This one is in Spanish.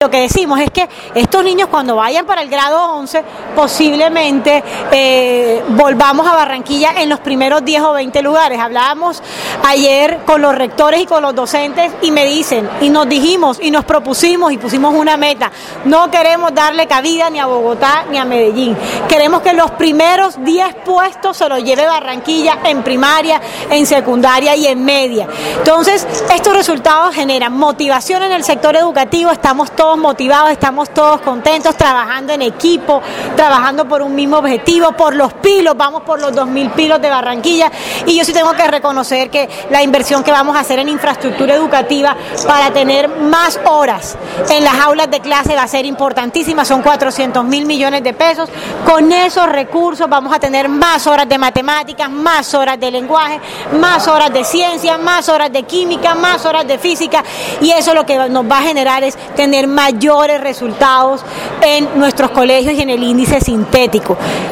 Lo que decimos es que estos niños cuando vayan para el grado 11 posiblemente volvamos a Barranquilla en los primeros 10 o 20 lugares. Hablábamos ayer con los rectores y con los docentes y me dicen, y nos dijimos y nos propusimos y pusimos una meta, no queremos darle cabida ni a Bogotá ni a Medellín, queremos que los primeros 10 puestos se los lleve Barranquilla en primaria, en secundaria y en media. Entonces, estos resultados generan motivación en el sector educativo, estamos todos motivados, estamos todos contentos, trabajando en equipo, trabajando por un mismo objetivo, por los pilos, vamos por los 2000 pilos de Barranquilla, y yo sí tengo que reconocer que la inversión que vamos a hacer en infraestructura educativa para tener más horas en las aulas de clase va a ser importantísima, son 400.000 millones de pesos, con esos recursos vamos a tener más horas de matemáticas, más horas de lenguaje, más horas de ciencia, más horas de química, más horas de física, y eso lo que nos va a generar es tener mayores resultados en nuestros colegios y en el índice sintético.